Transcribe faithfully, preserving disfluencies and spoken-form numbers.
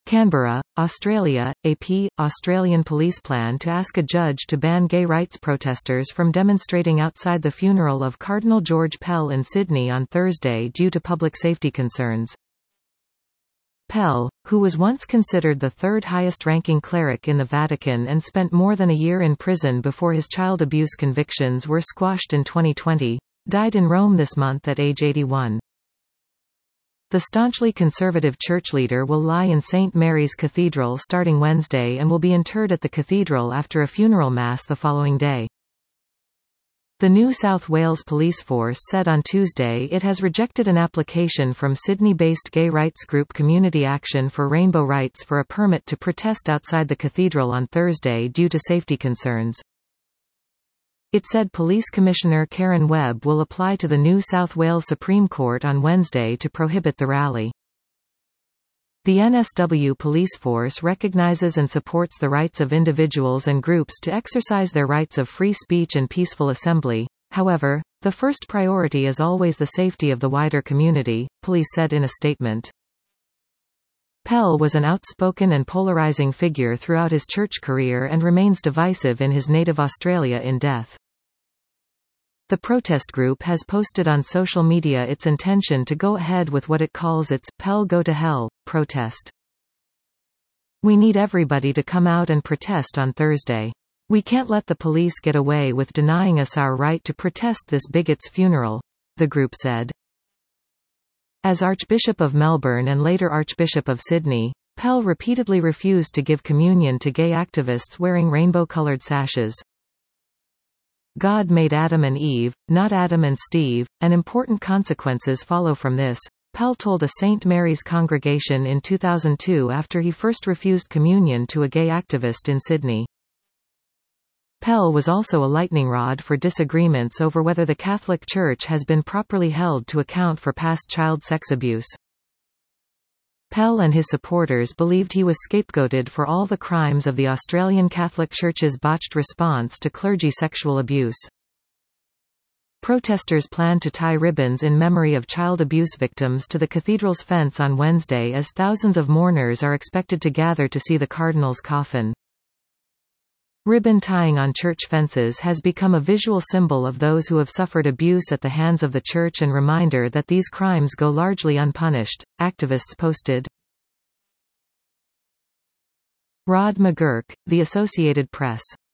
Canberra, Australia. A P. Australian police plan to ask a judge to ban gay rights protesters from demonstrating outside the funeral of Cardinal George Pell in Sydney on Thursday due to public safety concerns. Pell, who was once considered the third highest-ranking cleric in the Vatican and spent more than a year in prison before his child abuse convictions were squashed in twenty twenty, died in Rome this month at age eighty-one. The staunchly conservative church leader will lie in Saint Mary's Cathedral starting Wednesday and will be interred at the cathedral after a funeral mass the following day. The New South Wales Police Force said on Tuesday it has rejected an application from Sydney-based gay rights group Community Action for Rainbow Rights for a permit to protest outside the cathedral on Thursday due to safety concerns. It said Police Commissioner Karen Webb will apply to the New South Wales Supreme Court on Wednesday to prohibit the rally. The N S W police force recognises and supports the rights of individuals and groups to exercise their rights of free speech and peaceful assembly. However, the first priority is always the safety of the wider community, police said in a statement. Pell was an outspoken and polarising figure throughout his church career and remains divisive in his native Australia in death. The protest group has posted on social media its intention to go ahead with what it calls its "Pell Go to Hell" protest. "We need everybody to come out and protest on Thursday. We can't let the police get away with denying us our right to protest this bigot's funeral," the group said. As Archbishop of Melbourne and later Archbishop of Sydney, Pell repeatedly refused to give communion to gay activists wearing rainbow-coloured sashes. "God made Adam and Eve, not Adam and Steve, and important consequences follow from this," Pell told a Saint Mary's congregation in two thousand two after he first refused communion to a gay activist in Sydney. Pell was also a lightning rod for disagreements over whether the Catholic Church has been properly held to account for past child sex abuse. Pell and his supporters believed he was scapegoated for all the crimes of the Australian Catholic Church's botched response to clergy sexual abuse. Protesters plan to tie ribbons in memory of child abuse victims to the cathedral's fence on Wednesday as thousands of mourners are expected to gather to see the cardinal's coffin. Ribbon tying on church fences has become a visual symbol of those who have suffered abuse at the hands of the church and reminder that these crimes go largely unpunished, activists posted. Rod McGurk, The Associated Press.